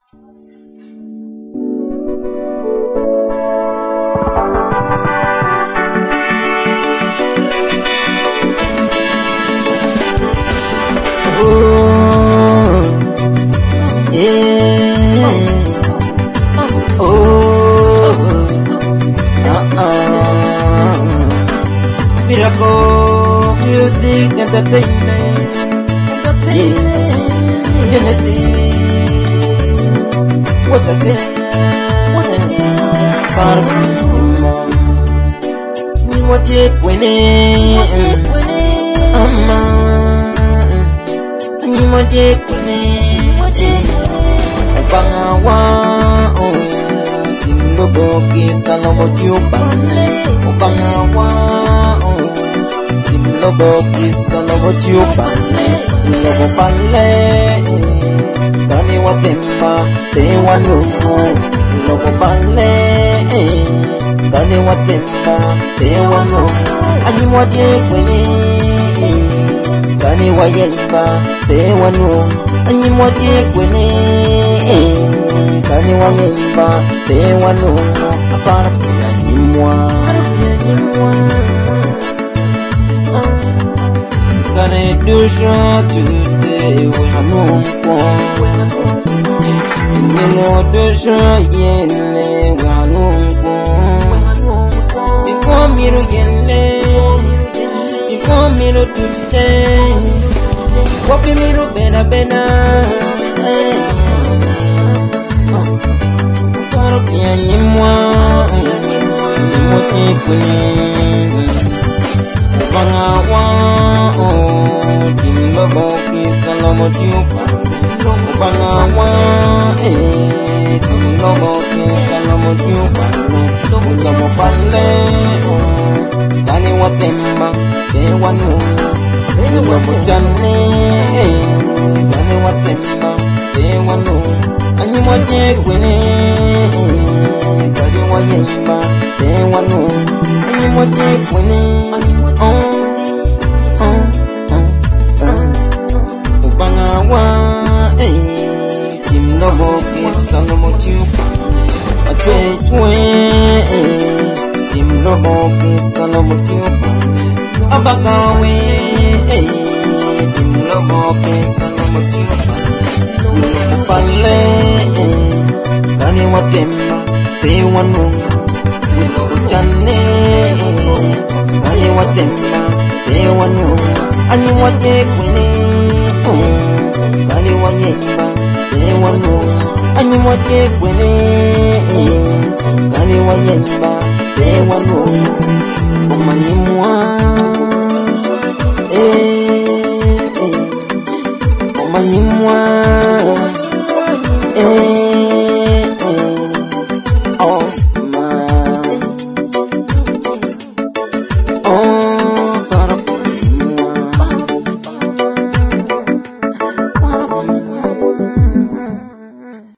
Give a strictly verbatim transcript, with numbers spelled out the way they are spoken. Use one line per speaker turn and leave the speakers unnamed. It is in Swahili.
Miracle Music Entertainment, Entertainment, Genesis. What's again? What's again? Parasima. What you winning? Amma. What you winning? Obangawa. Boki salomo tiupane. Obangawa. Loboki salomo tiupane, lobo pale, kani watemba te wanumu. Lobo pale, kani watemba te wanumu. Ani mwaje kwene, kani wayemba te wanumu. Ani mwaje kwene, kani wayemba te wanumu. Apara pia nimwa, Gonna do show today when I'm home. You know the show yen when I'm home. Before me to get before me to today, what me to better better. Para be anyone, anyone take me. Obangawa, Kimlobo, Kisalomo, Tiupane. Obangawa, Kimlobo, Kisalomo, Tiupane. Lobo pale, Kani watemba, te wanu. Lobo chane, Kani watemba, te wanu. Ani mwaje kwene, Kani wayemba, te wanu. Ani mwaje kwene. Oh, oh, oh, oh. Obangawa, eh, Kimlobo, Kisalomo, Tiupane. Atwe twe, eh, Kimlobo, Kisalomo, Tiupane. Abagawe, eh, Kimlobo, Kisalomo, Tiupane. Lobo pale, eh, kani watemba, te wanu. Lobo chane, Kani watemba, te wanu. Ani waje kwene, Kani wayemba, te wanu. Ani waje kwene, Kani wayemba, te wanu. Omanyimu